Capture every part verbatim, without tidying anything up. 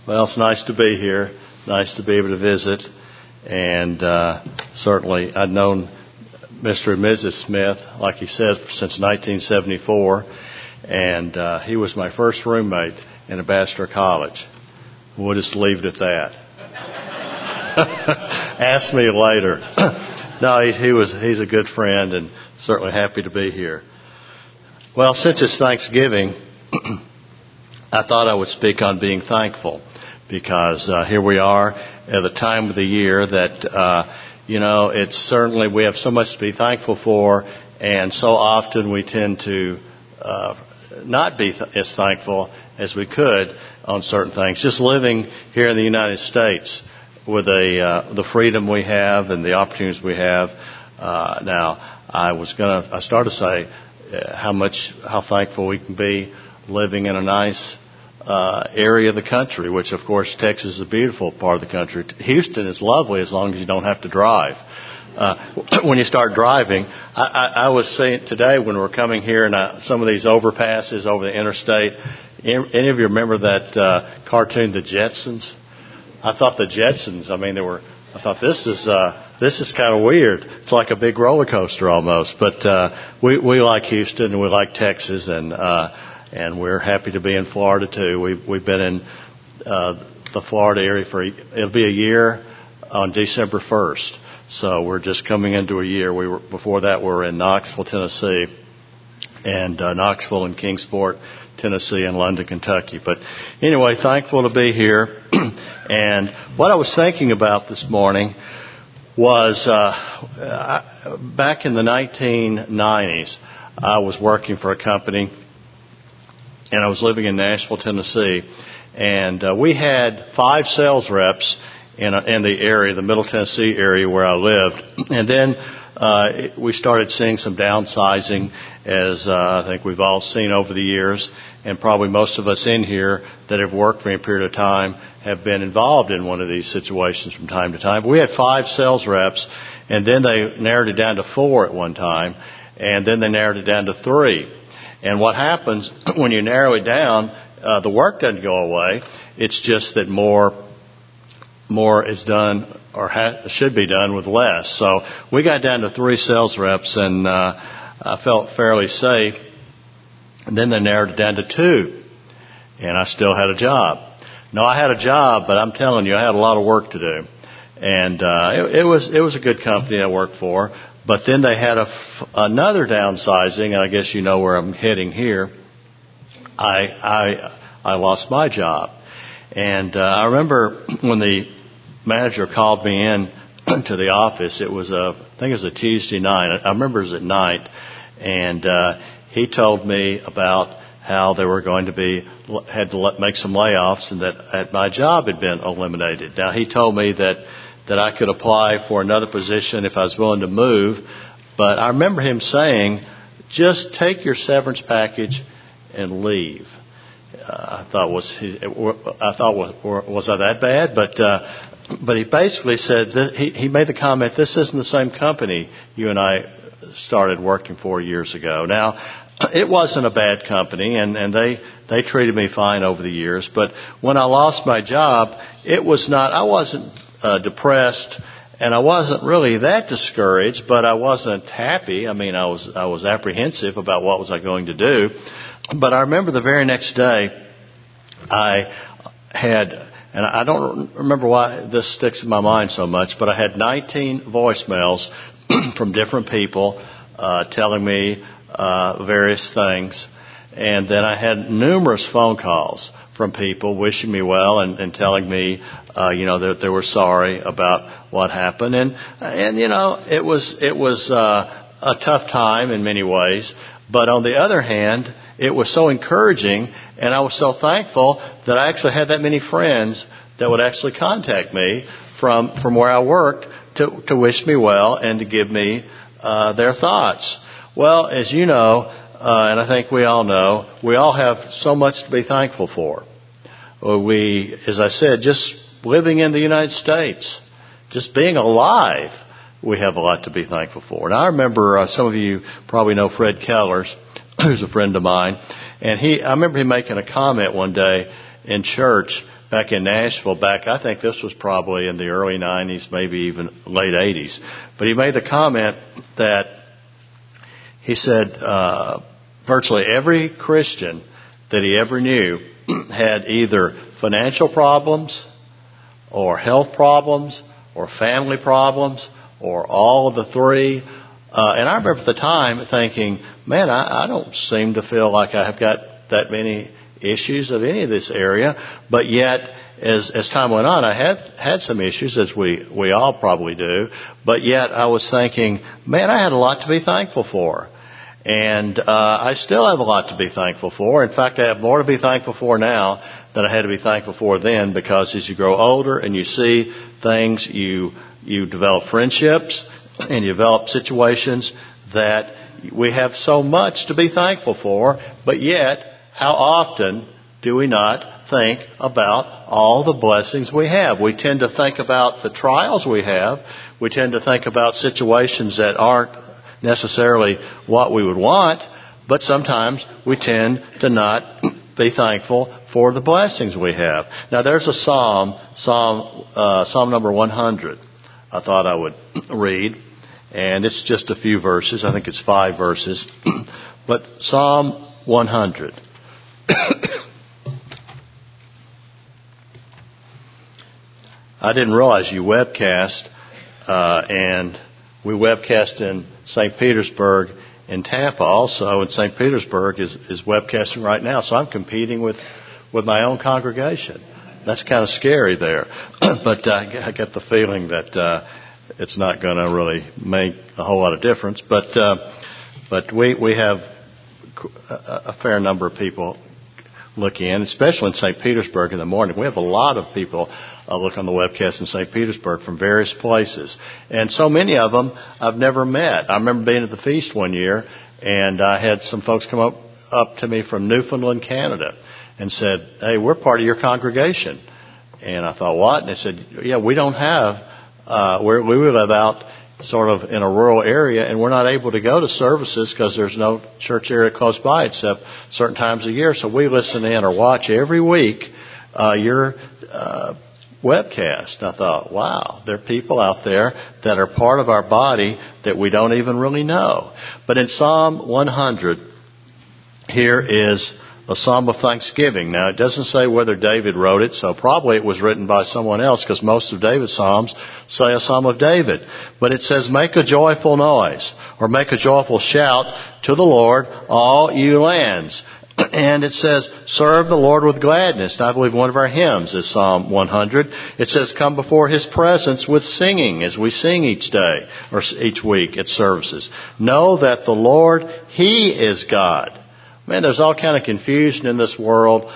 Well, it's nice to be here. Nice to be able to visit. And uh, certainly I'd known Mister and Missus Smith, like he said, since nineteen seventy-four. And uh, he was my first roommate in Ambassador College. We'll just leave it at that. Ask me later. No, he, he was, he's a good friend and certainly happy to be here. Well, since it's Thanksgiving, I thought I would speak on being thankful. Because uh, here we are at the time of the year that, uh, you know, it's certainly we have so much to be thankful for, and so often we tend to uh, not be th- as thankful as we could on certain things. Just living here in the United States with a uh, the freedom we have and the opportunities we have. Uh, now, I was gonna I started to say uh, how much how thankful we can be living in a nice Uh, area of the country, which of course Texas is a beautiful part of the country. Houston is lovely as long as you don't have to drive. Uh, when you start driving, I, I, I was saying today when we're coming here and uh, some of these overpasses over the interstate, any of you remember that uh, cartoon, The Jetsons? I thought The Jetsons, I mean, they were, I thought this is, uh, this is kind of weird. It's like a big roller coaster almost. But uh, we, we like Houston and we like Texas and uh And we're happy to be in Florida, too. We've, we've been in uh, the Florida area for, it'll be a year on December first. So we're just coming into a year. We were, before that, we were in Knoxville, Tennessee, and uh, Knoxville and Kingsport, Tennessee, and London, Kentucky. But anyway, thankful to be here. And what I was thinking about this morning was uh, I, back in the nineteen nineties, I was working for a company. And I was living in Nashville, Tennessee, and uh, we had five sales reps in, a, in the area, the Middle Tennessee area where I lived. And then uh, we started seeing some downsizing, as uh, I think we've all seen over the years, and probably most of us in here that have worked for a period of time have been involved in one of these situations from time to time. But we had five sales reps, and then they narrowed it down to four at one time, and then they narrowed it down to three. And what happens when you narrow it down, uh, the work doesn't go away. It's just that more, more is done or ha- should be done with less. So we got down to three sales reps, and uh, I felt fairly safe. And then they narrowed it down to two, and I still had a job. No, I had a job, but I'm telling you, I had a lot of work to do. And uh, it, it was it was a good company I worked for. But then they had a f- another downsizing, and I guess you know where I'm heading here. I I I lost my job, and uh, I remember when the manager called me in to the office. It was a I think it was a Tuesday night. I remember it was at night, and uh, he told me about how they were going to be had to let, make some layoffs, and that, that my job had been eliminated. Now he told me that. that I could apply for another position if I was willing to move. But I remember him saying, just take your severance package and leave. Uh, I thought, was he, I thought, was, was I that bad? But, uh, but he basically said, that he, he made the comment, this isn't the same company you and I started working for years ago. Now, it wasn't a bad company, and, and they, they treated me fine over the years. But when I lost my job, it was not, I wasn't, Uh, depressed, and I wasn't really that discouraged, but I wasn't happy. I mean, I was I was apprehensive about what was I going to do. But I remember the very next day, I had, and I don't remember why this sticks in my mind so much, but I had nineteen voicemails from different people uh, telling me uh, various things, and then I had numerous phone calls from people wishing me well and, and telling me, uh, you know, that they were sorry about what happened. And, and, you know, it was, it was, uh, a tough time in many ways. But on the other hand, it was so encouraging, and I was so thankful that I actually had that many friends that would actually contact me from, from where I worked to, to wish me well and to give me, uh, their thoughts. Well, as you know, Uh, and I think we all know, we all have so much to be thankful for. We, as I said, just living in the United States, just being alive, we have a lot to be thankful for. And I remember, uh, some of you probably know Fred Kellers, who's a friend of mine, and he, I remember him making a comment one day in church back in Nashville back, I think this was probably in the early nineties, maybe even late eighties. But he made the comment that he said uh, virtually every Christian that he ever knew had either financial problems or health problems or family problems or all of the three. Uh, and I remember at the time thinking, man, I, I don't seem to feel like I have got that many issues of any of this area. But yet, as as time went on, I had had some issues, as we, we all probably do. But yet I was thinking, man, I had a lot to be thankful for. And uh, I still have a lot to be thankful for. In fact, I have more to be thankful for now than I had to be thankful for then, because as you grow older and you see things, you you develop friendships and you develop situations that we have so much to be thankful for. But yet, how often do we not think about all the blessings we have? We tend to think about the trials we have. We tend to think about situations that aren't necessarily what we would want, but sometimes we tend to not be thankful for the blessings we have. Now, there's a psalm, Psalm, uh, Psalm number one hundred, I thought I would read, and it's just a few verses. I think it's five verses, but Psalm one hundred. I didn't realize you webcast, uh, and we webcast in Saint Petersburg and Tampa also, and Saint Petersburg is, is webcasting right now, so I'm competing with, with my own congregation. That's kind of scary there. But uh, I get the feeling that uh, it's not going to really make a whole lot of difference. But uh, but we, we have a, a fair number of people look in, especially in Saint Petersburg in the morning. We have a lot of people uh, look on the webcast in Saint Petersburg from various places. And so many of them I've never met. I remember being at the feast one year, and I had some folks come up, up to me from Newfoundland, Canada, and said, hey, we're part of your congregation. And I thought, what? And they said, yeah, we don't have, uh, we're, we live out sort of in a rural area, and we're not able to go to services because there's no church area close by except certain times a year. So we listen in or watch every week uh, your uh, webcast. And I thought, wow, there are people out there that are part of our body that we don't even really know. But in Psalm one hundred, here is a psalm of thanksgiving. Now, it doesn't say whether David wrote it, so probably it was written by someone else, because most of David's psalms say a psalm of David. But it says, make a joyful noise, or make a joyful shout to the Lord, all you lands. And it says, serve the Lord with gladness. And I believe one of our hymns is Psalm one hundred. It says, come before His presence with singing, as we sing each day, or each week at services. Know that the Lord, He is God. Man, there's all kind of confusion in this world,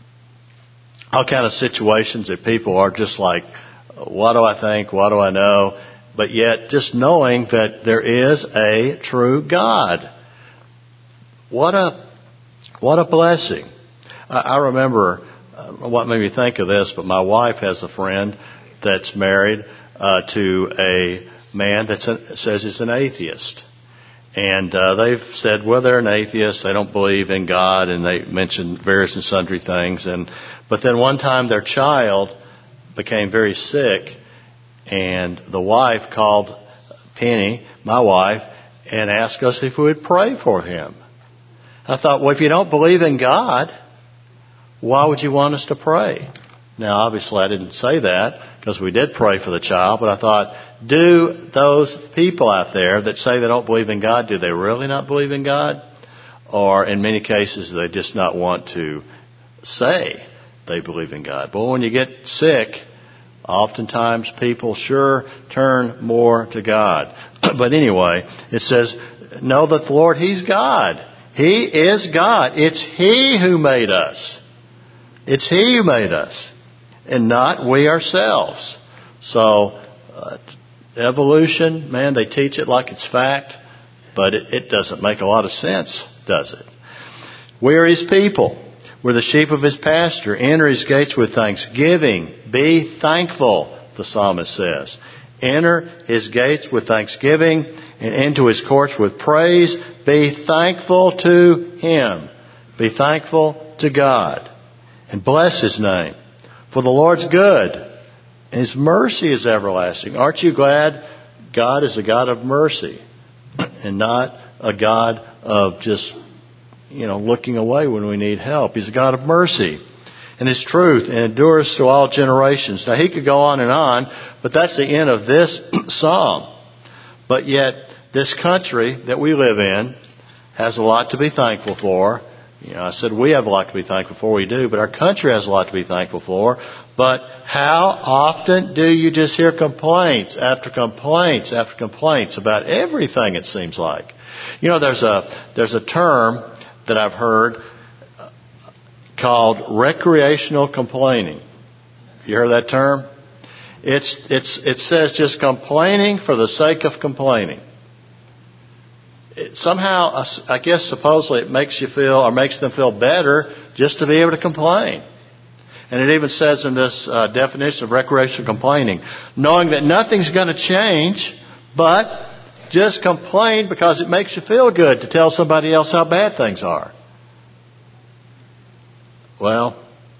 all kind of situations that people are just like, what do I think? What do I know? But yet, just knowing that there is a true God. What a, what a blessing. I, I remember uh, what made me think of this, but my wife has a friend that's married uh, to a man that says he's an atheist. And uh, they've said, well, they're an atheist, they don't believe in God, and they mentioned various and sundry things. And but then one time their child became very sick, and the wife called Penny, my wife, and asked us if we would pray for him. I thought, well, if you don't believe in God, why would you want us to pray? Now, obviously, I didn't say that, because we did pray for the child, but I thought, do those people out there that say they don't believe in God, do they really not believe in God? Or in many cases, they just not want to say they believe in God. But when you get sick, oftentimes people sure turn more to God. But anyway, it says, know that the Lord, He's God. He is God. It's He who made us. It's He who made us, and not we ourselves. So, uh, evolution, man, they teach it like it's fact, but it, it doesn't make a lot of sense, does it? We are His people. We're the sheep of His pasture. Enter His gates with thanksgiving. Be thankful, the psalmist says. Enter His gates with thanksgiving and into His courts with praise. Be thankful to Him. Be thankful to God. And bless His name. For the Lord's good, and His mercy is everlasting. Aren't you glad God is a God of mercy and not a God of just, you know, looking away when we need help? He's a God of mercy. And His truth endures to all generations. Now, he could go on and on, but that's the end of this psalm. But yet, this country that we live in has a lot to be thankful for. You know, I said we have a lot to be thankful for. We do, but our country has a lot to be thankful for. But how often do you just hear complaints after complaints after complaints about everything, it seems like? You know, there's a there's a term that I've heard called recreational complaining. You heard that term? It's it's it says just complaining for the sake of complaining. It, somehow, I guess supposedly it makes you feel or makes them feel better just to be able to complain. And it even says in this uh, definition of recreational complaining, knowing that nothing's going to change, but just complain because it makes you feel good to tell somebody else how bad things are. Well,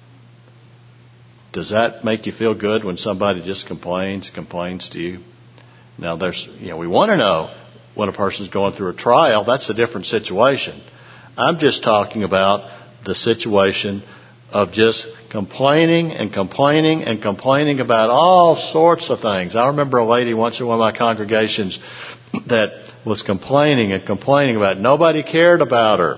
does that make you feel good when somebody just complains, complains to you? Now, there's, you know, we want to know when a person's going through a trial. That's a different situation. I'm just talking about the situation of just complaining and complaining and complaining about all sorts of things. I remember a lady once in one of my congregations that was complaining and complaining about nobody cared about her.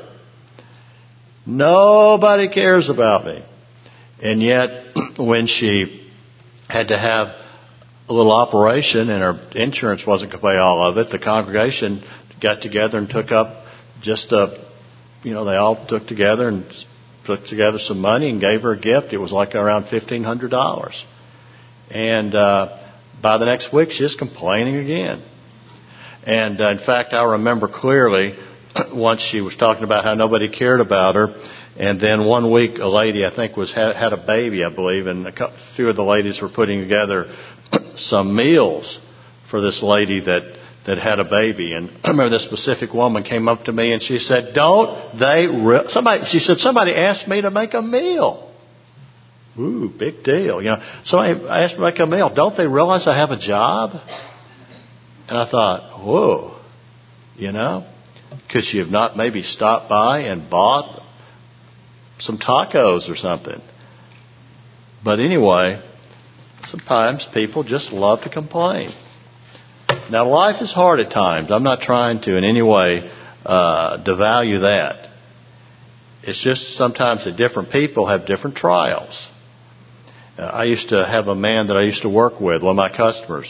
Nobody cares about me. And yet, when she had to have a little operation and her insurance wasn't going to pay all of it, the congregation got together and took up just a, you know, they all took together and put together some money and gave her a gift. It was like around fifteen hundred dollars. And uh, by the next week, she's complaining again. And uh, in fact, I remember clearly once she was talking about how nobody cared about her. And then one week, a lady, I think, was had, had a baby, I believe, and a couple, few of the ladies were putting together some meals for this lady that, that had a baby. And I remember this specific woman came up to me and she said, "Don't they re-? somebody?" She said, "Somebody asked me to make a meal." Ooh, big deal, you know. Somebody asked me to make a meal. Don't they realize I have a job? And I thought, whoa, you know, could she have not maybe stopped by and bought some tacos or something? But anyway, sometimes people just love to complain. Now, life is hard at times. I'm not trying to in any way uh, devalue that. It's just sometimes that different people have different trials. Uh, I used to have a man that I used to work with, one of my customers,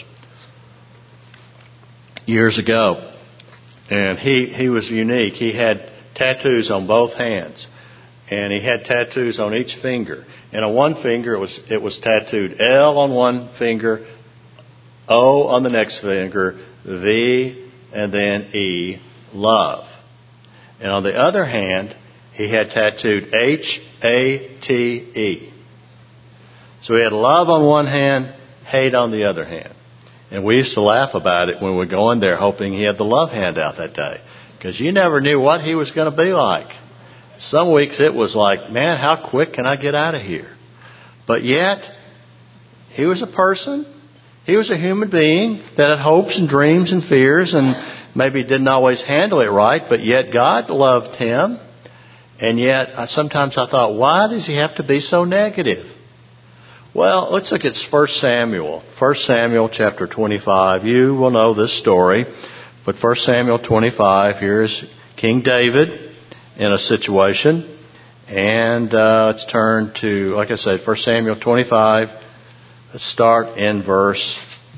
years ago. And he, he was unique. He had tattoos on both hands. And he had tattoos on each finger. And on one finger, it was it was tattooed L on one finger, O on the next finger, V, and then E, love. And on the other hand, he had tattooed H A T E. So he had love on one hand, hate on the other hand. And we used to laugh about it when we'd go in there hoping he had the love hand out that day. Because you never knew what he was going to be like. Some weeks it was like, man, how quick can I get out of here? But yet, he was a person. He was a human being that had hopes and dreams and fears and maybe didn't always handle it right, but yet God loved him. And yet, I, sometimes I thought, why does he have to be so negative? Well, let's look at First Samuel. First Samuel chapter twenty-five. You will know this story. But First Samuel twenty-five, here's King David in a situation. And uh, let's turn to, like I said, First Samuel twenty-five. Let's start in verse,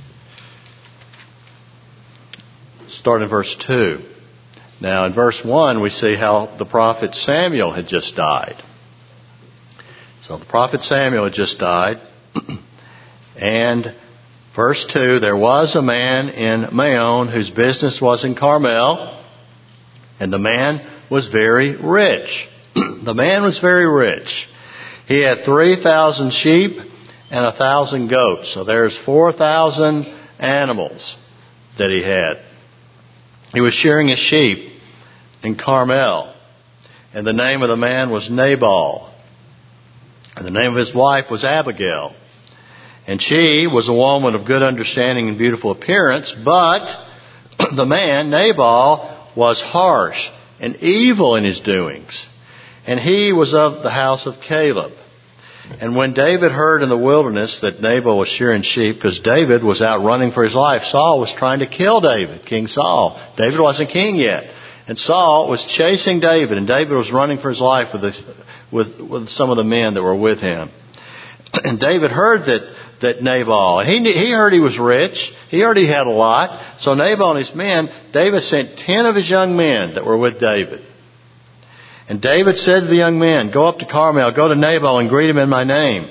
start in verse two. Now, in verse one, we see how the prophet Samuel had just died. So the prophet Samuel had just died. And verse two, there was a man in Maon whose business was in Carmel, and the man was very rich. The man was very rich. He had three thousand sheep and a thousand goats. So there's four thousand animals that he had. He was shearing his sheep in Carmel, and the name of the man was Nabal. And the name of his wife was Abigail. And she was a woman of good understanding and beautiful appearance, but the man, Nabal, was harsh and evil in his doings. And he was of the house of Caleb. And when David heard in the wilderness that Nabal was shearing sheep, because David was out running for his life, Saul was trying to kill David, King Saul. David wasn't king yet. And Saul was chasing David, and David was running for his life with, the, with, with some of the men that were with him. And David heard that, that Nabal, and he, he heard he was rich. He heard he had a lot. So Nabal and his men, David sent ten of his young men that were with David. And David said to the young men, go up to Carmel, go to Nabal and greet him in my name.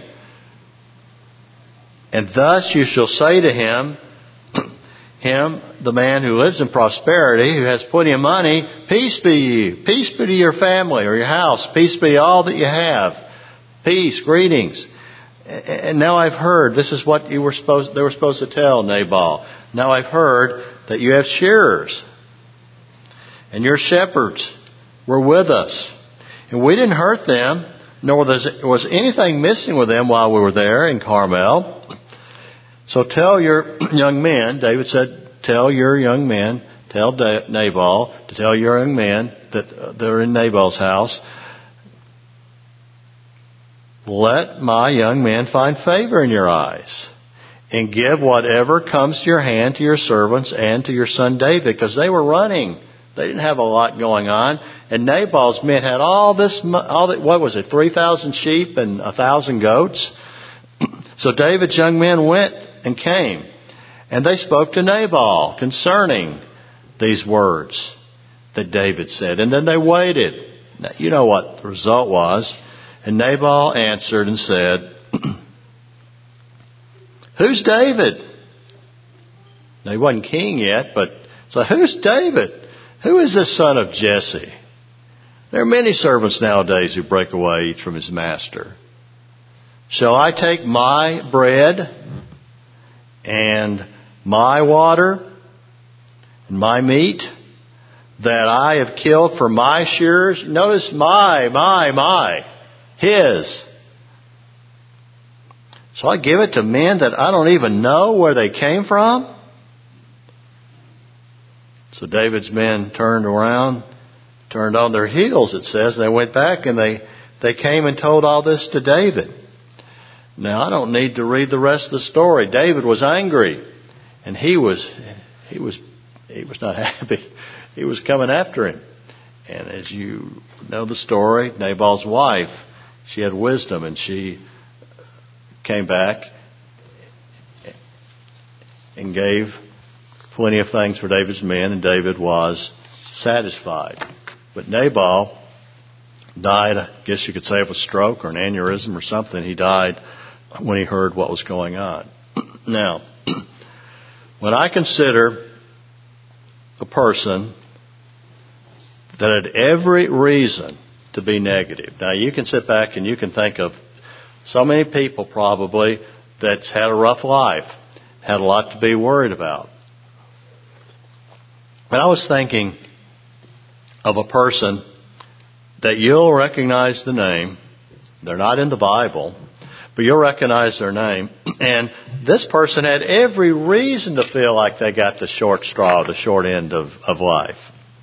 And thus you shall say to him, him, the man who lives in prosperity, who has plenty of money, peace be you, peace be to your family or your house, peace be all that you have, peace, greetings. And now I've heard, this is what you were supposed, they were supposed to tell Nabal. Now I've heard that you have shearers and your shepherds were with us, and we didn't hurt them, nor was anything missing with them while we were there in Carmel. So tell your young men, David said, tell your young men, tell Nabal, to tell your young men that they're in Nabal's house, let my young men find favor in your eyes, and give whatever comes to your hand to your servants and to your son David, because they were running. They didn't have a lot going on. And Nabal's men had all this, all that, what was it, three thousand sheep and one thousand goats? So David's young men went and came. And they spoke to Nabal concerning these words that David said. And then they waited. Now, you know what the result was. And Nabal answered and said, who's David? Now, he wasn't king yet, but so who's David? Who is this son of Jesse? There are many servants nowadays who break away each from his master. Shall I take my bread and my water and my meat that I have killed for my shearers? Notice my, my, my, his. Shall I give it to men that I don't even know where they came from? So David's men turned around, turned on their heels, it says. They went back and they, they came and told all this to David. Now, I don't need to read the rest of the story. David was angry, and he was, he was, he was not happy. He was coming after him. And as you know the story, Nabal's wife, she had wisdom, and she came back and gave plenty of things for David's men, and David was satisfied. But Nabal died, I guess you could say, of a stroke or an aneurysm or something. He died when he heard what was going on. Now, when I consider a person that had every reason to be negative. Now, you can sit back and you can think of so many people probably that's had a rough life, had a lot to be worried about. But I was thinking of a person that you'll recognize the name. They're not in the Bible, but you'll recognize their name. And this person had every reason to feel like they got the short straw, the short end of, of life.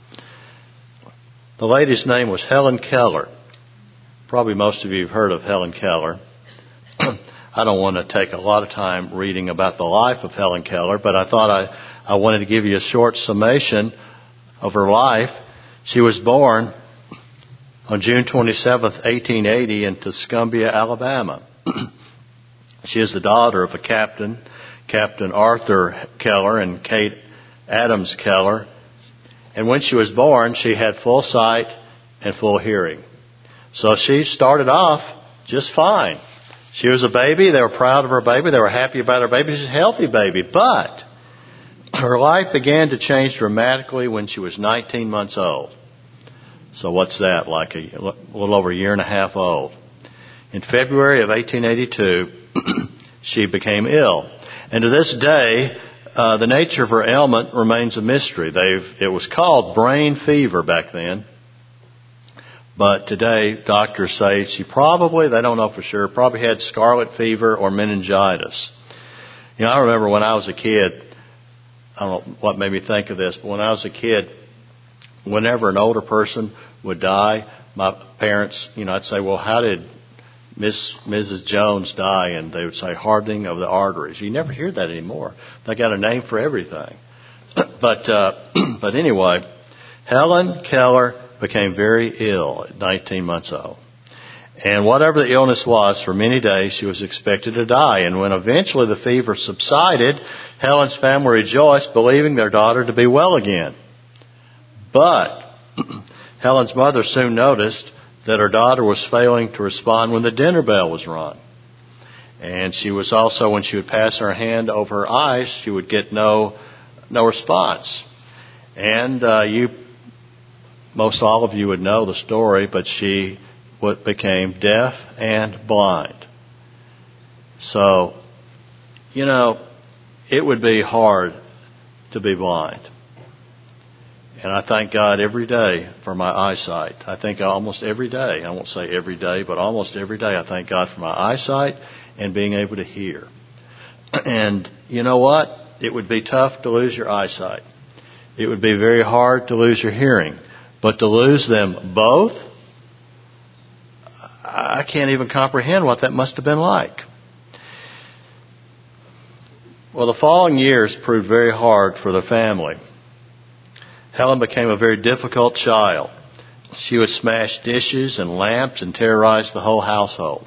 The lady's name was Helen Keller. Probably most of you have heard of Helen Keller. I don't want to take a lot of time reading about the life of Helen Keller, but I thought I, I wanted to give you a short summation of her life. She was born on June twenty-seventh, eighteen eighty in Tuscumbia, Alabama. She is the daughter of a captain, Captain Arthur Keller and Kate Adams Keller. And when she was born, she had full sight and full hearing. So she started off just fine. She was a baby. They were proud of her baby. They were happy about her baby. She's a healthy baby. But her life began to change dramatically when she was nineteen months old. So what's that? Like a, a little over a year and a half old. In February of eighteen eighty-two, she became ill. And to this day, uh, the nature of her ailment remains a mystery. They've, it was called brain fever back then. But today, doctors say she probably, they don't know for sure, probably had scarlet fever or meningitis. You know, I remember when I was a kid, I don't know what made me think of this, but when I was a kid, whenever an older person would die, my parents, you know, I'd say, well, how did Miss Missus Jones die? And they would say hardening of the arteries. You never hear that anymore. They got a name for everything. but uh, but anyway, Helen Keller became very ill at nineteen months old. And whatever the illness was, for many days she was expected to die. And when eventually the fever subsided, Helen's family rejoiced, believing their daughter to be well again. But Helen's mother soon noticed that her daughter was failing to respond when the dinner bell was rung. And she was also, when she would pass her hand over her eyes, she would get no no response. And uh, you, most all of you would know the story, but she what became deaf and blind. So, you know, it would be hard to be blind. And I thank God every day for my eyesight. I think almost every day, I won't say every day, but almost every day I thank God for my eyesight and being able to hear. And you know what? It would be tough to lose your eyesight. It would be very hard to lose your hearing. But to lose them both, I can't even comprehend what that must have been like. Well, the following years proved very hard for the family. Helen became a very difficult child. She would smash dishes and lamps and terrorize the whole household.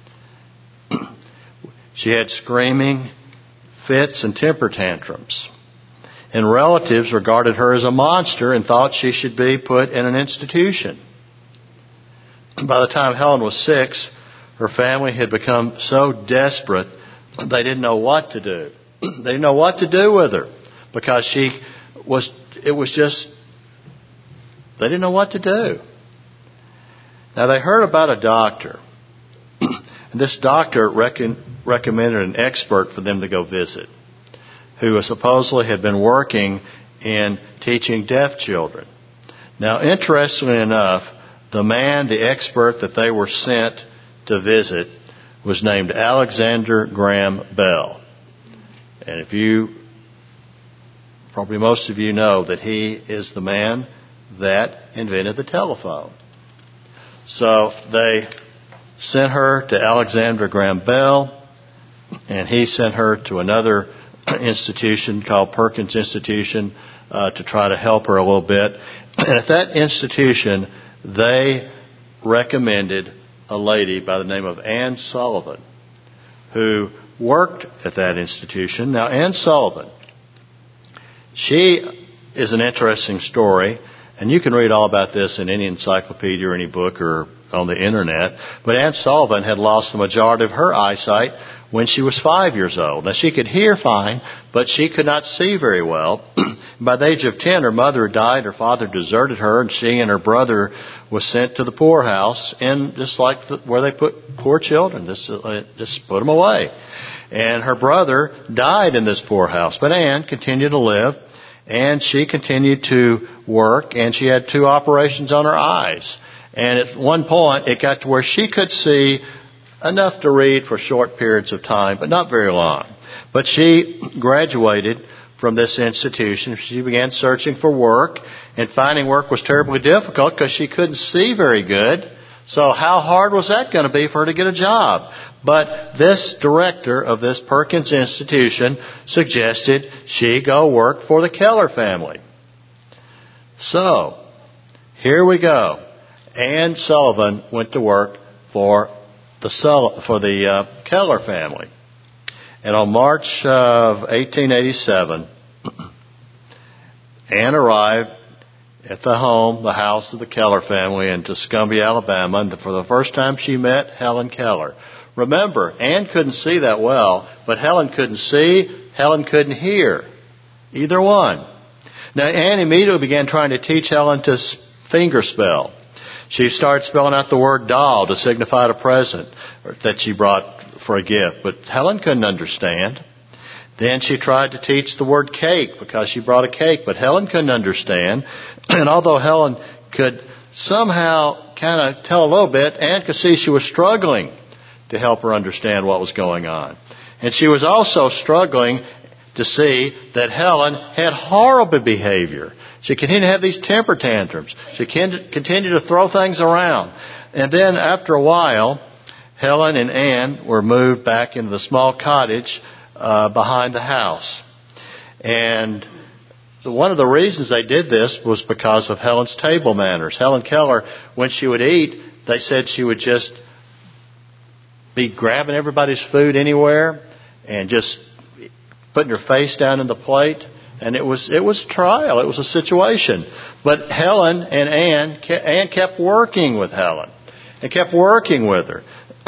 She had screaming fits and temper tantrums. And relatives regarded her as a monster and thought she should be put in an institution. By the time Helen was six, her family had become so desperate they didn't know what to do. They didn't know what to do with her because she was, it was just, they didn't know what to do. Now they heard about a doctor. And this doctor recon, recommended an expert for them to go visit, who supposedly had been working in teaching deaf children. Now, interestingly enough, the man, the expert that they were sent to visit was named Alexander Graham Bell. And if you, probably most of you know that he is the man that invented the telephone. So they sent her to Alexander Graham Bell, and he sent her to another institution called Perkins Institution uh, to try to help her a little bit. And at that institution, they recommended a lady by the name of Anne Sullivan, who worked at that institution. Now, Anne Sullivan, she is an interesting story, and you can read all about this in any encyclopedia or any book or on the internet. But Anne Sullivan had lost the majority of her eyesight when she was five years old. Now, she could hear fine, but she could not see very well. By the age of ten, her mother died, her father deserted her, and she and her brother was sent to the poorhouse, and just like the, where they put poor children, just, uh, just put them away. And her brother died in this poorhouse, but Anne continued to live, and she continued to work, and she had two operations on her eyes. And at one point, it got to where she could see enough to read for short periods of time, but not very long. But she graduated from this institution. She began searching for work, and finding work was terribly difficult because she couldn't see very good. So how hard was that going to be for her to get a job? But this director of this Perkins Institution suggested she go work for the Keller family. So, here we go. Anne Sullivan went to work for the for the uh, Keller family. And on March of eighteen eighty-seven, Anne arrived at the home, the house of the Keller family in Tuscumbia, Alabama, and for the first time she met Helen Keller. Remember, Anne couldn't see that well, but Helen couldn't see, Helen couldn't hear. Either one. Now, Anne immediately began trying to teach Helen to finger spell. She started spelling out the word doll to signify a present that she brought for a gift, but Helen couldn't understand. Then she tried to teach the word cake because she brought a cake, but Helen couldn't understand. And although Helen could somehow kind of tell a little bit, Anne could see she was struggling to help her understand what was going on. And she was also struggling to see that Helen had horrible behavior. She continued to have these temper tantrums. She continued to throw things around. And then after a while, Helen and Anne were moved back into the small cottage uh, behind the house. And one of the reasons they did this was because of Helen's table manners. Helen Keller, when she would eat, they said she would just be grabbing everybody's food anywhere and just putting her face down in the plate. And it was it was a trial. It was a situation. But Helen and Anne, Anne kept working with Helen and kept working with her.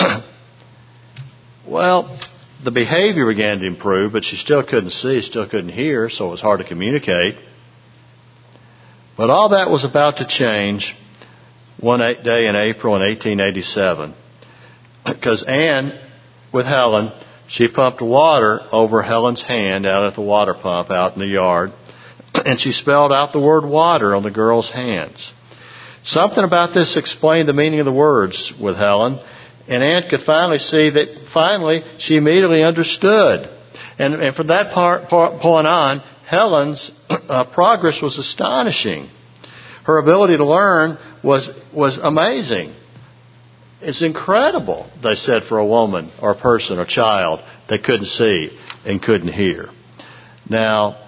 Well, the behavior began to improve, but she still couldn't see, still couldn't hear, so it was hard to communicate. But all that was about to change one day in April in eighteen eighty-seven. Because Anne, with Helen, she pumped water over Helen's hand out at the water pump out in the yard, and she spelled out the word water on the girl's hands. Something about this explained the meaning of the words with Helen, and Anne could finally see that finally she immediately understood. And, and from that part, part, point on, Helen's uh, progress was astonishing. Her ability to learn was was amazing. It's incredible, they said, for a woman or a person or child that couldn't see and couldn't hear. Now,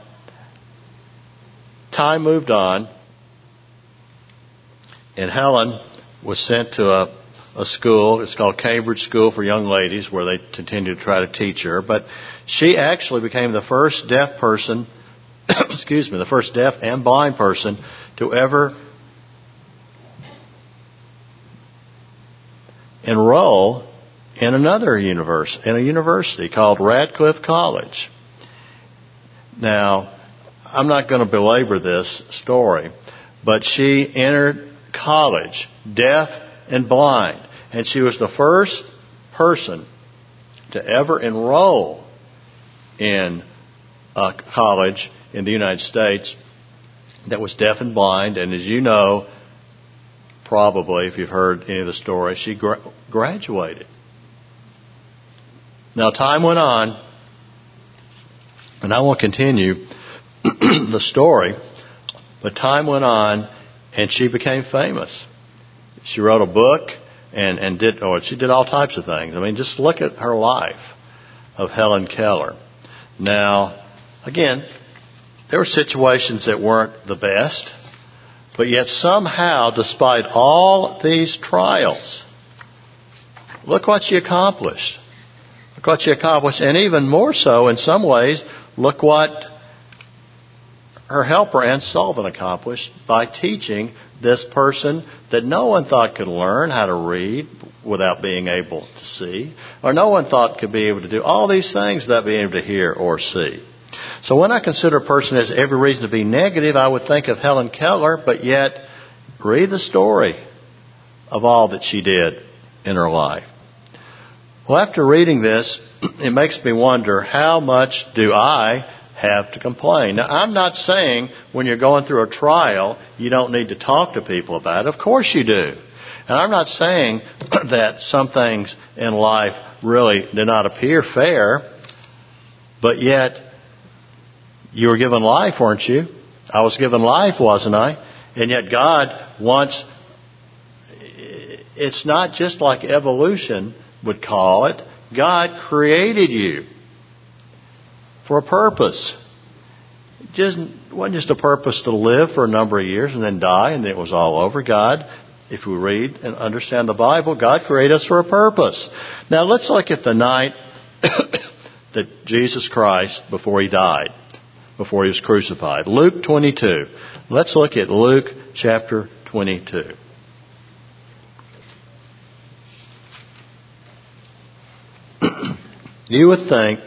time moved on, and Helen was sent to a, a school. It's called Cambridge School for Young Ladies, where they continued to try to teach her. But she actually became the first deaf person, excuse me, the first deaf and blind person to ever enroll in another universe, in a university called Radcliffe College. Now, I'm not going to belabor this story, but she entered college deaf and blind, and she was the first person to ever enroll in a college in the United States that was deaf and blind. And as you know, probably, if you've heard any of the story, she gra- graduated. Now, time went on, and I won't continue the story, but time went on, and she became famous. She wrote a book, and, and did, or she did all types of things. I mean, just look at her life of Helen Keller. Now, again, there were situations that weren't the best. But yet somehow, despite all these trials, look what she accomplished. Look what she accomplished. And even more so, in some ways, look what her helper, Anne Sullivan, accomplished by teaching this person that no one thought could learn how to read without being able to see, or no one thought could be able to do all these things without being able to hear or see. So when I consider a person has every reason to be negative, I would think of Helen Keller, but yet read the story of all that she did in her life. Well, after reading this, it makes me wonder, how much do I have to complain? Now, I'm not saying when you're going through a trial, you don't need to talk to people about it. Of course you do. And I'm not saying that some things in life really do not appear fair, but yet you were given life, weren't you? I was given life, wasn't I? And yet God wants, it's not just like evolution would call it. God created you for a purpose. It just, wasn't just a purpose to live for a number of years and then die and then it was all over. God, if we read and understand the Bible, God created us for a purpose. Now let's look at the night that Jesus Christ, before He died, before He was crucified. Luke twenty-two. Let's look at Luke chapter twenty-two. You would think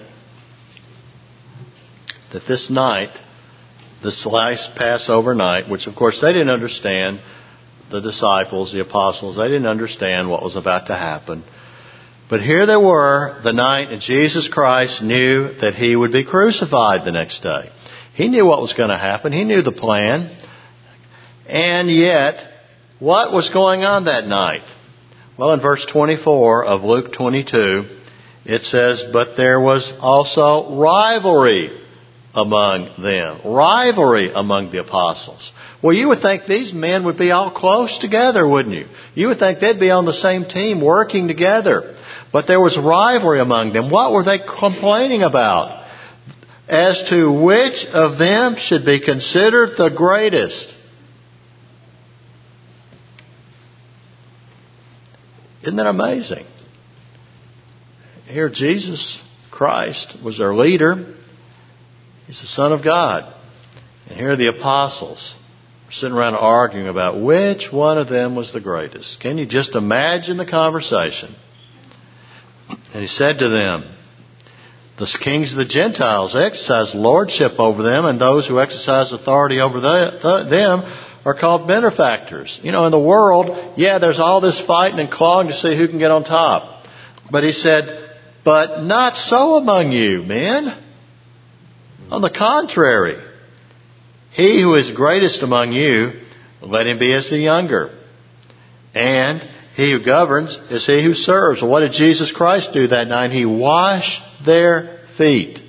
that this night, this last Passover night, which of course they didn't understand, the disciples, the apostles, they didn't understand what was about to happen. But here they were, the night, and Jesus Christ knew that He would be crucified the next day. He knew what was going to happen. He knew the plan. And yet, What was going on that night? Well, in verse twenty-four of Luke twenty-two, it says, but there was also rivalry among them. Rivalry among the apostles. Well, you would think these men would be all close together, wouldn't you? You would think they'd be on the same team working together. But there was rivalry among them. What were they complaining about? As to which of them should be considered the greatest. Isn't that amazing? Here Jesus Christ was their leader. He's the Son of God. And here the apostles were sitting around arguing about which one of them was the greatest. Can you just imagine the conversation? And he said to them, the kings of the Gentiles exercise lordship over them, and those who exercise authority over the, them are called benefactors. You know, in the world, yeah, there's all this fighting and clawing to see who can get on top. But he said, but not so among you, men. On the contrary, he who is greatest among you, let him be as the younger. And he who governs is he who serves. Well, what did Jesus Christ do that night? He washed their feet.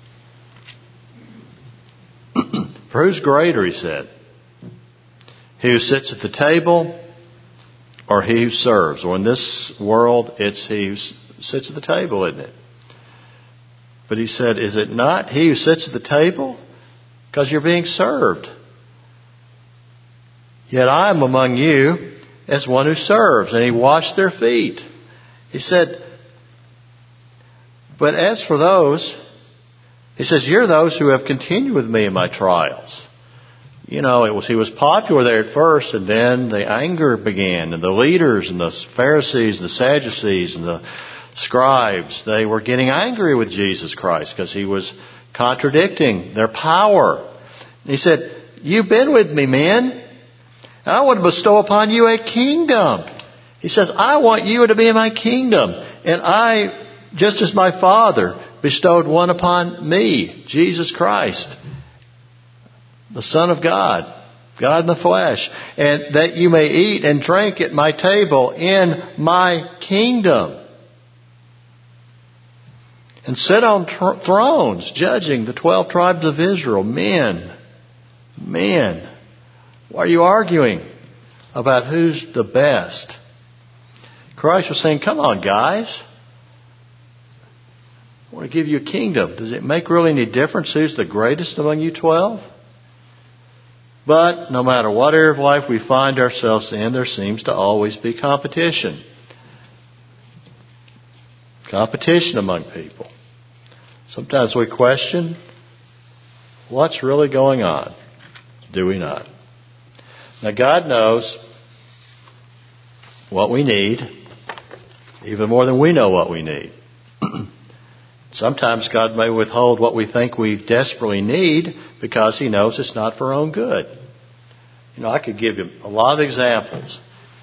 For who's greater, he said? He who sits at the table or he who serves? Or in this world, it's he who sits at the table, isn't it? But he said, is it not he who sits at the table? Because you're being served. Yet I am among you as one who serves. And he washed their feet. He said, but as for those, he says, you're those who have continued with me in my trials. You know, it was he was popular there at first, and then the anger began, and the leaders and the Pharisees and the Sadducees and the scribes, they were getting angry with Jesus Christ because he was contradicting their power. He said, you've been with me, men. And I want to bestow upon you a kingdom. He says, I want you to be in my kingdom. And I, just as my Father bestowed one upon me, Jesus Christ, the Son of God, God in the flesh, and that you may eat and drink at my table in my kingdom. And sit on tr- thrones, judging the twelve tribes of Israel. Men, men, why are you arguing about who's the best? Christ was saying, come on, guys. I want to give you a kingdom. Does it make really any difference who's the greatest among you twelve? But no matter what area of life we find ourselves in, there seems to always be competition. Competition among people. Sometimes we question, what's really going on? Do we not? Now God knows what we need, even more than we know what we need. Sometimes God may withhold what we think we desperately need because He knows it's not for our own good. You know, I could give you a lot of examples.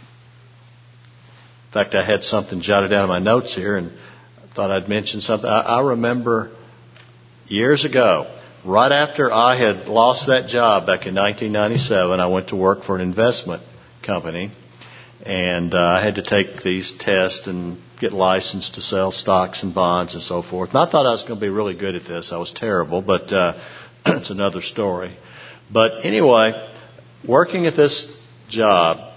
In fact, I had something jotted down in my notes here and I thought I'd mention something. I, I remember years ago, right after I had lost that job back in nineteen ninety-seven, I went to work for an investment company. And uh, I had to take these tests and get licensed to sell stocks and bonds and so forth. And I thought I was going to be really good at this. I was terrible, but uh, it's another story. But anyway, working at this job,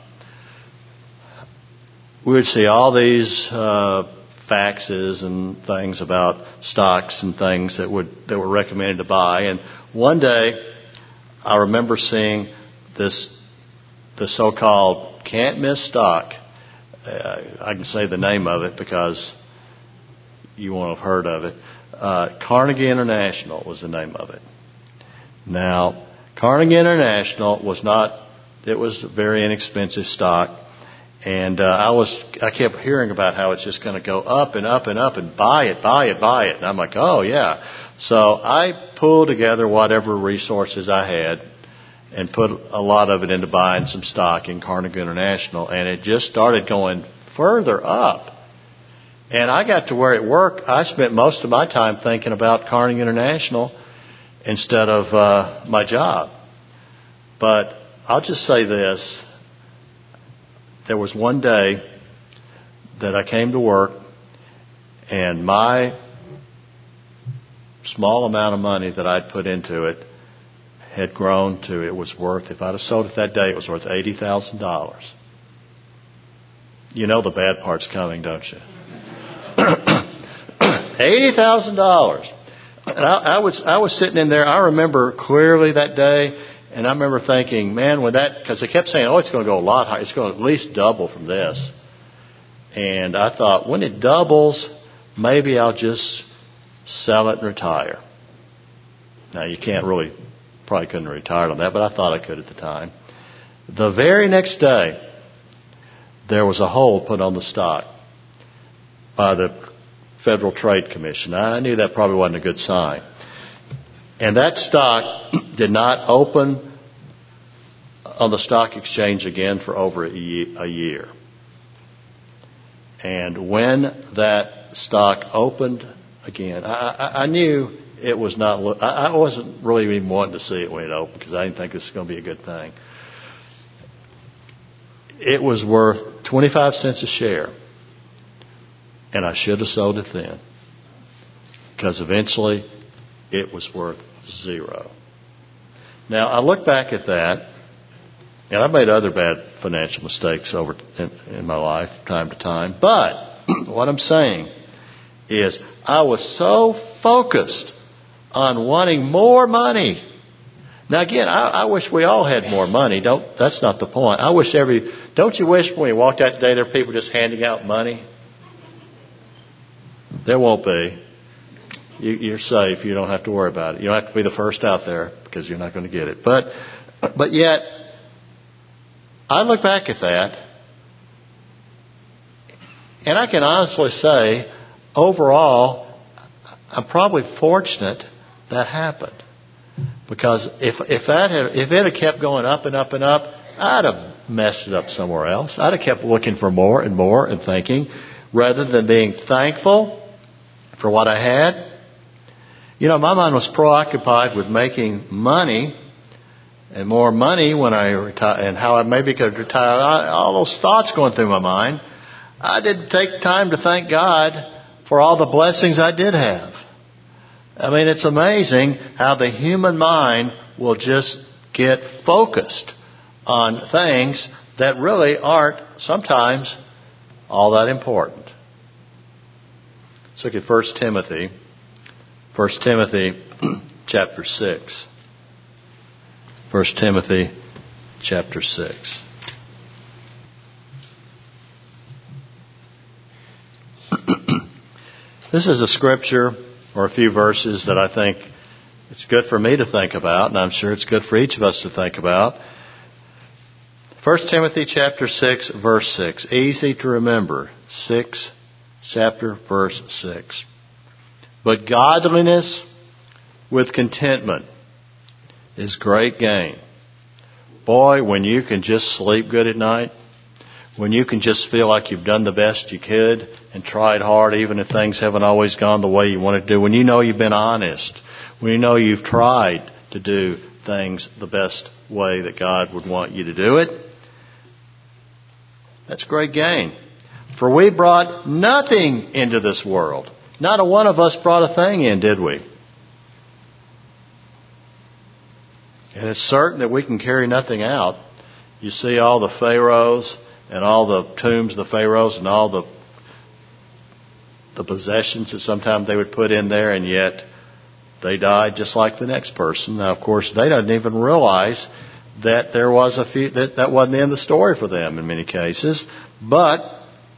we would see all these uh, faxes and things about stocks and things that would that were recommended to buy. And one day, I remember seeing this the so-called can't miss stock. Uh, I can say the name of it because you won't have heard of it. Uh, Carnegie International was the name of it. Now, Carnegie International was not, it was a very inexpensive stock. And uh, I was, I kept hearing about how it's just going to go up and up and up and buy it, buy it, buy it. And I'm like, oh yeah. So I pulled together whatever resources I had and put a lot of it into buying some stock in Carnegie International. And it just started going further up. And I got to where at work, I spent most of my time thinking about Carnegie International instead of uh, my job. But I'll just say this. there was one day that I came to work, and my small amount of money that I'd put into it had grown to, it was worth, if I'd have sold it that day, it was worth eighty thousand dollars. You know the bad part's coming, don't you? eighty thousand dollars. And I, I was I was sitting in there. I remember clearly that day, and I remember thinking, man, when that, because they kept saying, oh, it's going to go a lot higher. It's going to at least double from this. And I thought, when it doubles, maybe I'll just sell it and retire. Now, you can't really, probably couldn't have retired on that, but I thought I could at the time. The very next day, there was a hold put on the stock by the Federal Trade Commission. I knew that probably wasn't a good sign. And that stock did not open on the stock exchange again for over a year. And when that stock opened again, I, I, I knew it was not, I, I wasn't really even wanting to see it when it opened because I didn't think this was going to be a good thing. It was worth twenty-five cents a share. And I should have sold it then. Because eventually it was worth zero. Now, I look back at that, and I've made other bad financial mistakes over in, in my life, time to time. But what I'm saying is I was so focused on wanting more money. Now, again, I, I wish we all had more money. Don't. That's not the point. I wish every... Don't you wish when you walked out today there were people just handing out money? There won't be. You, you're safe. You don't have to worry about it. You don't have to be the first out there because you're not going to get it. But, but yet, I look back at that, and I can honestly say, overall, I'm probably fortunate that happened. Because if if that had if it had kept going up and up and up, I'd have messed it up somewhere else. I'd have kept looking for more and more and thinking, rather than being thankful for what I had. You know, my mind was preoccupied with making money and more money when I retire, and how I maybe could retire. All those thoughts going through my mind. I didn't take time to thank God for all the blessings I did have. I mean, it's amazing how the human mind will just get focused on things that really aren't sometimes all that important. Let's look at First Timothy. First Timothy chapter six. First Timothy chapter six. This is a scripture or a few verses that I think it's good for me to think about, and I'm sure it's good for each of us to think about. First Timothy chapter six, verse six. Easy to remember. Six, chapter, verse six. But godliness with contentment is great gain. Boy, when you can just sleep good at night, when you can just feel like you've done the best you could and tried hard even if things haven't always gone the way you wanted to do, when you know you've been honest, when you know you've tried to do things the best way that God would want you to do it, that's great gain. For we brought nothing into this world. Not a one of us brought a thing in, did we? And it's certain that we can carry nothing out. You see all the pharaohs and all the tombs of the pharaohs and all the the possessions that sometimes they would put in there, and yet they died just like the next person. Now, of course, they don't even realize that there was a few that that wasn't in the story for them in many cases. But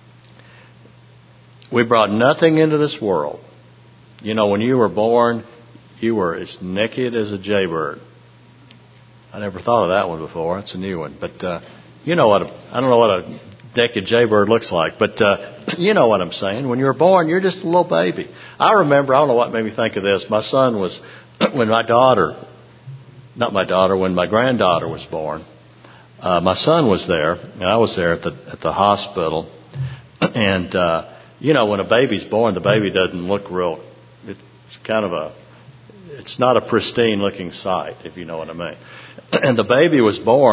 we brought nothing into this world. You know, when you were born, you were as naked as a jaybird. I never thought of that one before. It's a new one. But uh, you know what? A, I don't know what a naked jaybird looks like, but uh, you know what I'm saying. When you were born, you're just a little baby. I remember. I don't know what made me think of this. My son was when my daughter, not my daughter, when my granddaughter was born. Uh, my son was there, and I was there at the at the hospital. And uh, you know, when a baby's born, the baby doesn't look real. It's kind of a. It's not a pristine looking sight, if you know what I mean. And the baby was born,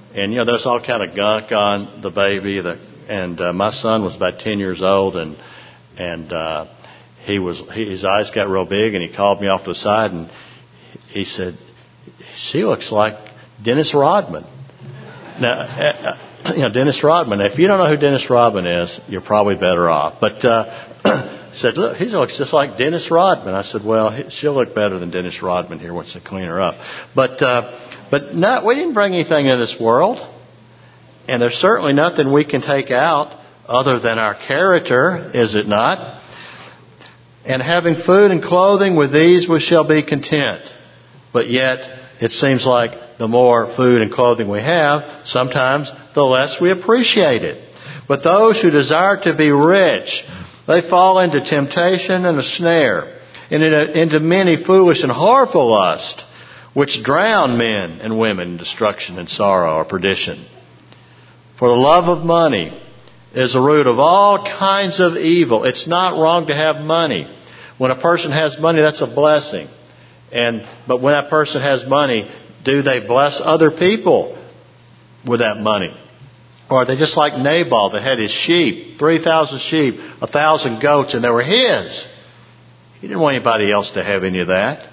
And, you know, there's all kind of gunk on the baby. That, and uh, my son was about ten years old, and and uh, he was he, his eyes got real big, and he called me off to the side, and he said, "She looks like Dennis Rodman." Now, uh, you know, Dennis Rodman. If you don't know who Dennis Rodman is, you're probably better off. But uh, said, "Look, he looks just like Dennis Rodman." I said, "Well, she'll look better than Dennis Rodman here once they clean her up." But uh, but no, we didn't bring anything into this world, and there's certainly nothing we can take out other than our character, is it not? And having food and clothing, with these we shall be content. But yet, it seems like the more food and clothing we have, sometimes the less we appreciate it. But those who desire to be rich, they fall into temptation and a snare, and into many foolish and harmful lusts, which drown men and women in destruction and sorrow or perdition. For the love of money is the root of all kinds of evil. It's not wrong to have money. When a person has money, that's a blessing. And but when that person has money, do they bless other people with that money? Or are they just like Nabal that had his sheep, three thousand sheep, a thousand goats, and they were his? He didn't want anybody else to have any of that.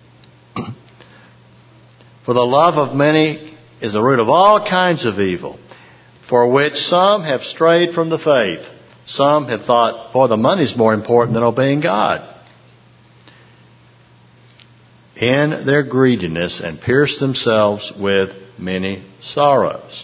For the love of many is the root of all kinds of evil, for which some have strayed from the faith. Some have thought, boy, the money's more important than obeying God. In their greediness, and pierced themselves with many sorrows.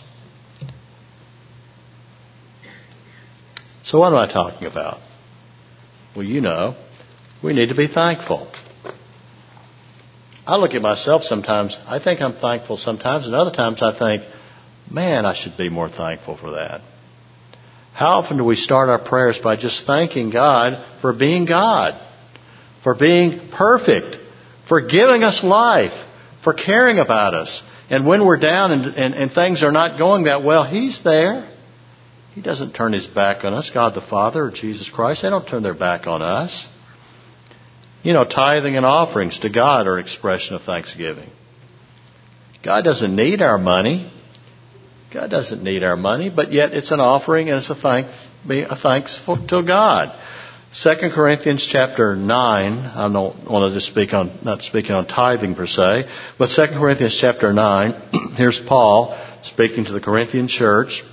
So what am I talking about? Well, you know, we need to be thankful. I look at myself sometimes, I think I'm thankful sometimes, and other times I think, man, I should be more thankful for that. How often do we start our prayers by just thanking God for being God, for being perfect, for giving us life, for caring about us. And when we're down and, and, and things are not going that well, He's there. He doesn't turn His back on us. God the Father or Jesus Christ, they don't turn their back on us. You know, tithing and offerings to God are an expression of thanksgiving. God doesn't need our money. God doesn't need our money, but yet it's an offering and it's a thank, a thanks to God. Second Corinthians chapter nine, I don't want to just speak on, not speaking on tithing per se, but Second Corinthians chapter nine, here's Paul speaking to the Corinthian church.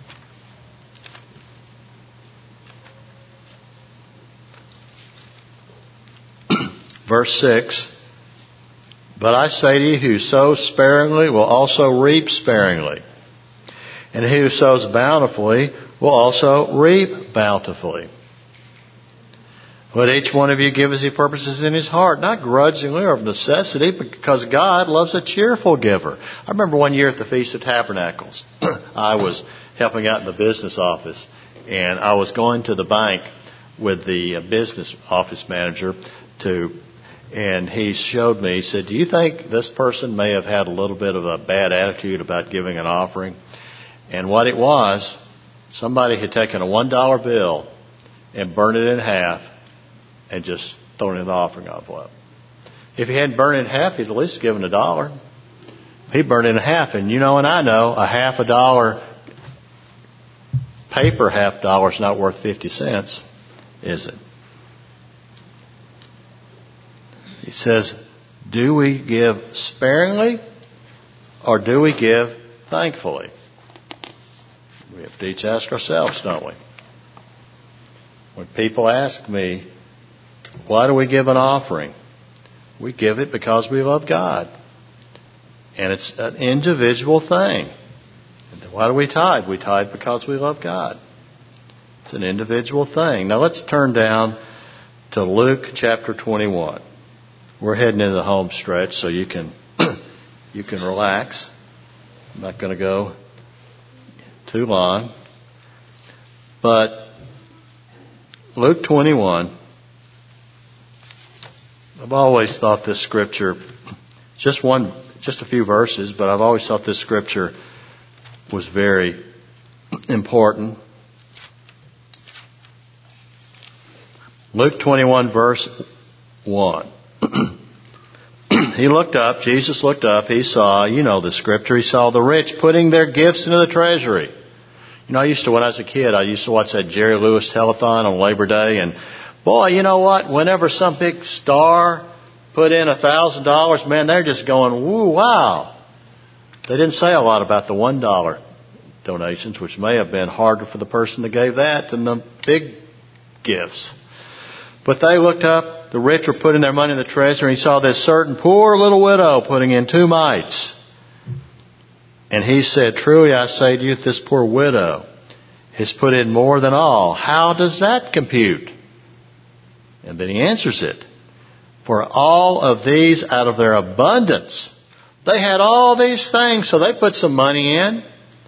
Verse six, but I say to you, who sows sparingly will also reap sparingly. And he who sows bountifully will also reap bountifully. Let each one of you give as he purposes in his heart, not grudgingly or of necessity, because God loves a cheerful giver. I remember one year at the Feast of Tabernacles, I was helping out in the business office, and I was going to the bank with the business office manager to, and he showed me, he said, do you think this person may have had a little bit of a bad attitude about giving an offering? And what it was, somebody had taken a one dollar bill and burned it in half and just thrown it in the offering envelope. If he hadn't burned it in half, he'd at least given a dollar. He burned it in half, and you know and I know a half a dollar paper half dollar is not worth fifty cents, is it? He says, do we give sparingly or do we give thankfully? We have to each ask ourselves, don't we? When people ask me, why do we give an offering? We give it because we love God. And it's an individual thing. And why do we tithe? We tithe because we love God. It's an individual thing. Now let's turn down to Luke chapter twenty-one. We're heading into the home stretch, so you can you can relax. I'm not going to go too long. But Luke twenty-one, I've always thought this scripture, just one, just a few verses, but I've always thought this scripture was very important. Luke twenty-one verse one. he looked up, Jesus looked up, he saw, you know the scripture, he saw the rich putting their gifts into the treasury. You know, I used to, when I was a kid, I used to watch that Jerry Lewis telethon on Labor Day, and boy, you know what? Whenever some big star put in a thousand dollars, man, they're just going, woo, wow. They didn't say a lot about the one dollar donations, which may have been harder for the person that gave that than the big gifts. But they looked up, the rich were putting their money in the treasury, and he saw this certain poor little widow putting in two mites. And he said, truly I say to you, this poor widow has put in more than all. How does that compute? And then he answers it. For all of these out of their abundance, they had all these things, so they put some money in.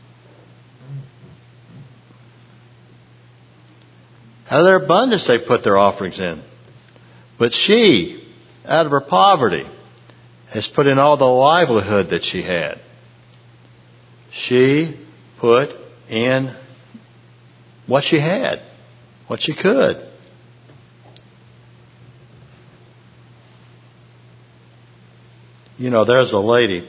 Out of their abundance, they put their offerings in. But she, out of her poverty, has put in all the livelihood that she had. She put in what she had, what she could. You know, there's a lady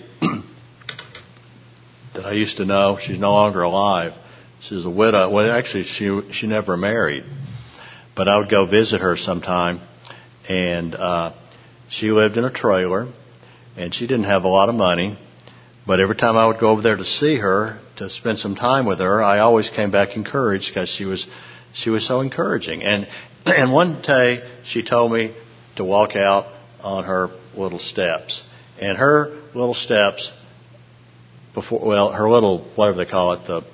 that I used to know. She's no longer alive. She's a widow. Well, actually, she she never married. But I would go visit her sometime, and uh, she lived in a trailer, and she didn't have a lot of money. But every time I would go over there to see her, to spend some time with her, I always came back encouraged because she was she was so encouraging. And and one day she told me to walk out on her little steps. And her little steps, before well, her little, whatever they call it, the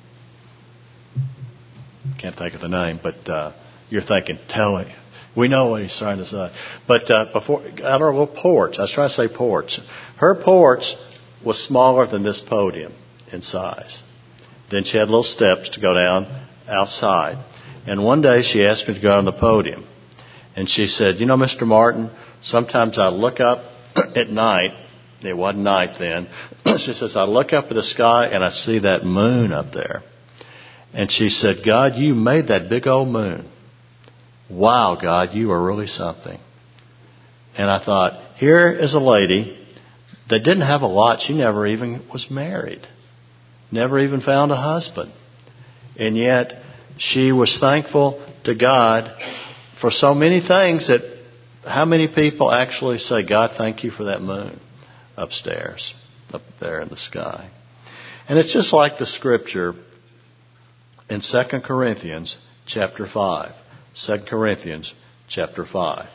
can't think of the name, but uh, you're thinking, tell me. We know what he's trying to say. But uh, before, on her little porch, I was trying to say porch. Her porch was smaller than this podium in size. Then she had little steps to go down outside. And one day she asked me to go on the podium. And she said, you know, Mister Martin, sometimes I look up at night. It wasn't night then. She says, I look up at the sky and I see that moon up there. And she said, God, you made that big old moon. Wow, God, you are really something. And I thought, here is a lady that didn't have a lot. She never even was married. Never even found a husband. And yet she was thankful to God for so many things that how many people actually say, God, thank you for that moon upstairs, up there in the sky. And it's just like the scripture in Second Corinthians chapter five. Second Corinthians chapter five.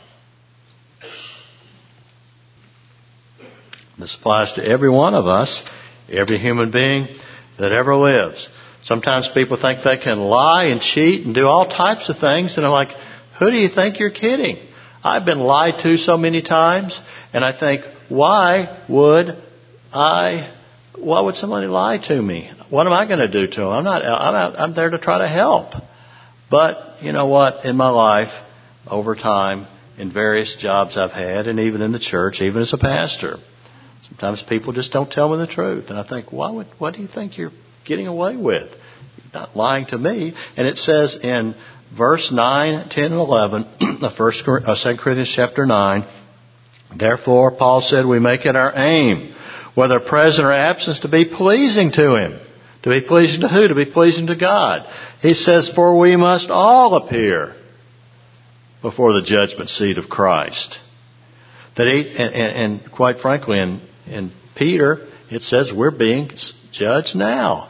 This applies to every one of us, every human being that ever lives. Sometimes people think they can lie and cheat and do all types of things, and I'm like, who do you think you're kidding? I've been lied to so many times, and I think, why would I, why would somebody lie to me? What am I going to do to them? I'm not, I'm not, I'm there to try to help. But, you know what, in my life, over time, in various jobs I've had, and even in the church, even as a pastor, sometimes people just don't tell me the truth. And I think, why would, what do you think you're getting away with? You're not lying to me. And it says in verse nine, ten, and eleven of First, uh, Second Corinthians chapter nine, therefore, Paul said, we make it our aim, whether present or absent, to be pleasing to Him. To be pleasing to who? To be pleasing to God. He says, for we must all appear before the judgment seat of Christ. That he, and, and, and quite frankly, in, in Peter, it says we're being judged now.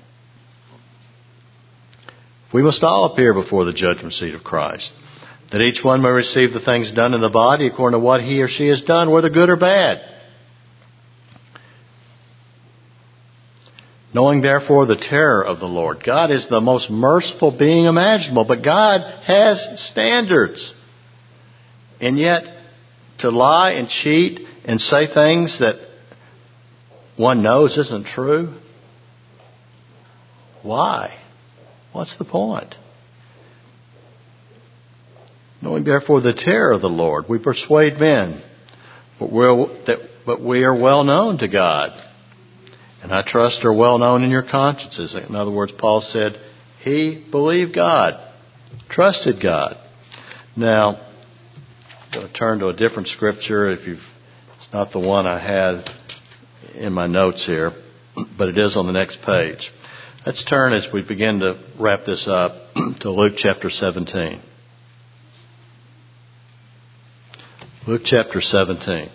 We must all appear before the judgment seat of Christ, that each one may receive the things done in the body according to what he or she has done, whether good or bad. Knowing therefore the terror of the Lord. God is the most merciful being imaginable, but God has standards. And yet, to lie and cheat and say things that one knows isn't true, why? What's the point? Knowing therefore the terror of the Lord, we persuade men, but, we're, that, but we are well known to God. And I trust are well known in your consciences. In other words, Paul said, he believed God, trusted God. Now, I'm going to turn to a different scripture. If you've It's not the one I had in my notes here, but it is on the next page. Let's turn as we begin to wrap this up to Luke chapter seventeen. Luke chapter seventeen.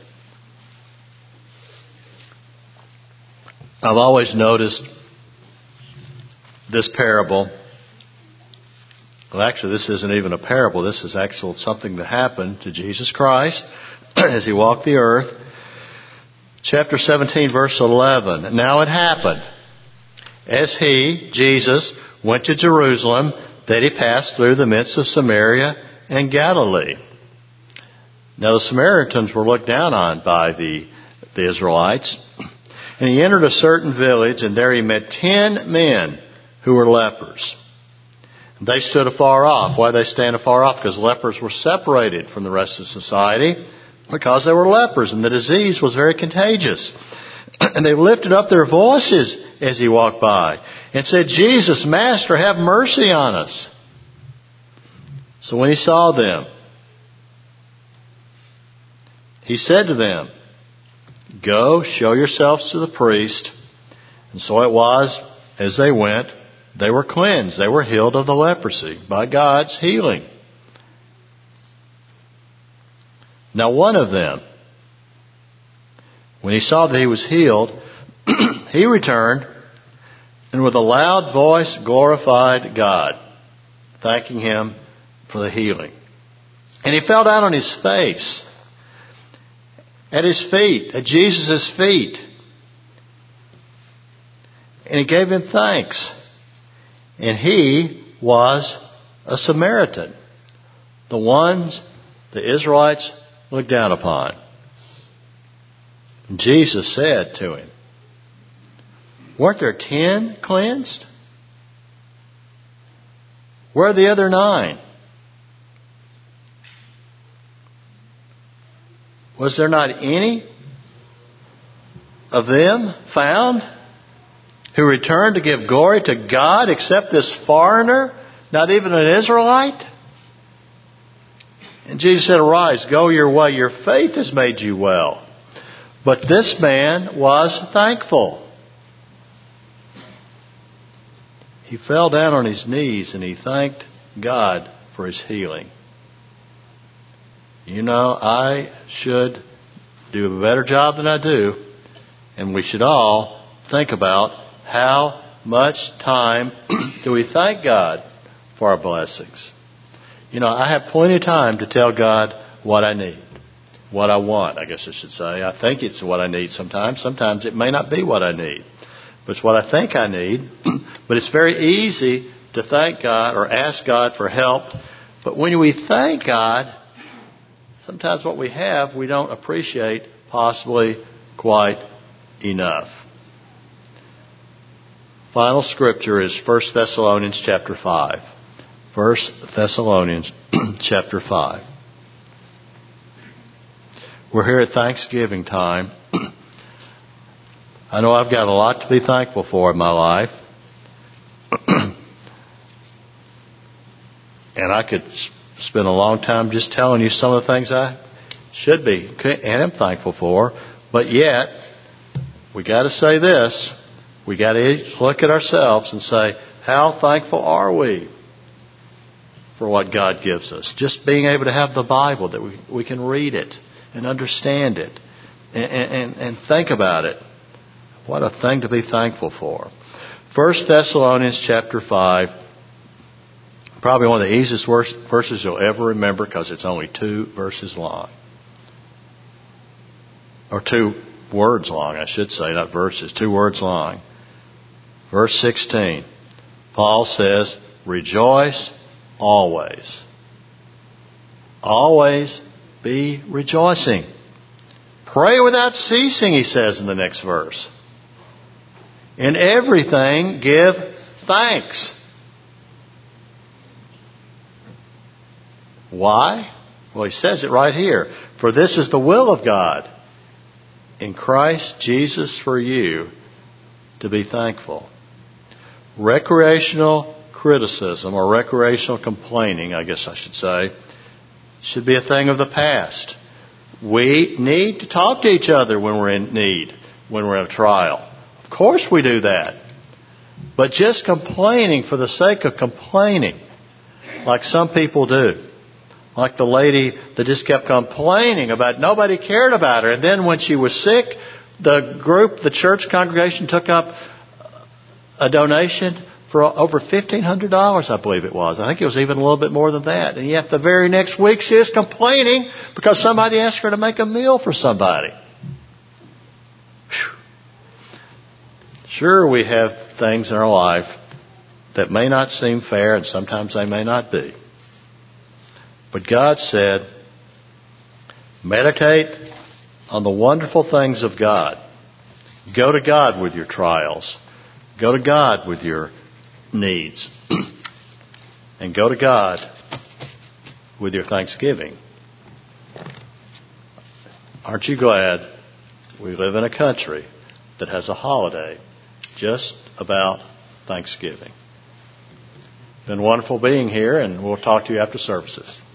I've always noticed this parable. Well, actually, this isn't even a parable. This is actually something that happened to Jesus Christ as he walked the earth. Chapter seventeen, verse eleven. Now it happened, as he, Jesus, went to Jerusalem, that he passed through the midst of Samaria and Galilee. Now the Samaritans were looked down on by the, the Israelites. And he entered a certain village, and there he met ten men who were lepers. And they stood afar off. Why did they stand afar off? Because lepers were separated from the rest of society, because they were lepers, and the disease was very contagious. And they lifted up their voices as he walked by and said, Jesus, Master, have mercy on us. So when he saw them, he said to them, Go, show yourselves to the priest. And so it was, as they went, they were cleansed. They were healed of the leprosy by God's healing. Now one of them, when he saw that he was healed, he returned and with a loud voice glorified God, thanking him for the healing. And he fell down on his face at his feet, at Jesus' feet. And he gave him thanks. And he was a Samaritan, the ones the Israelites looked down upon. And Jesus said to him, Weren't there ten cleansed? Where are the other nine? Was there not any of them found who returned to give glory to God except this foreigner, not even an Israelite? And Jesus said, Arise, go your way. Your faith has made you well. But this man was thankful. He fell down on his knees and he thanked God for his healing. You know, I should do a better job than I do, and we should all think about how much time do we thank God for our blessings. You know, I have plenty of time to tell God what I need, what I want, I guess I should say. I think it's what I need sometimes. Sometimes it may not be what I need, but it's what I think I need. But it's very easy to thank God or ask God for help. But when we thank God, sometimes what we have, we don't appreciate possibly quite enough. Final scripture is First Thessalonians chapter five. First Thessalonians chapter five. We're here at Thanksgiving time. I know I've got a lot to be thankful for in my life. And I could spend a long time just telling you some of the things I should be and am thankful for. But yet, we got to say this. We got to look at ourselves and say, how thankful are we for what God gives us? Just being able to have the Bible, that we, we can read it and understand it and, and, and think about it. What a thing to be thankful for. First Thessalonians chapter five. Probably one of the easiest verses you'll ever remember because it's only two verses long. Or two words long, I should say, not verses, two words long. Verse sixteen. Paul says, Rejoice always. Always be rejoicing. Pray without ceasing, he says in the next verse. In everything give thanks. Why? Well, he says it right here. For this is the will of God in Christ Jesus for you to be thankful. Recreational criticism or recreational complaining, I guess I should say, should be a thing of the past. We need to talk to each other when we're in need, when we're in a trial. Of course we do that. But just complaining for the sake of complaining, like some people do. Like the lady that just kept complaining about nobody cared about her. And then when she was sick, the group, the church congregation took up a donation for over fifteen hundred dollars, I believe it was. I think it was even a little bit more than that. And yet the very next week she is complaining because somebody asked her to make a meal for somebody. Whew. Sure, we have things in our life that may not seem fair, and sometimes they may not be. But God said, meditate on the wonderful things of God. Go to God with your trials. Go to God with your needs. And go to God with your thanksgiving. Aren't you glad we live in a country that has a holiday just about Thanksgiving? It's been wonderful being here, and we'll talk to you after services.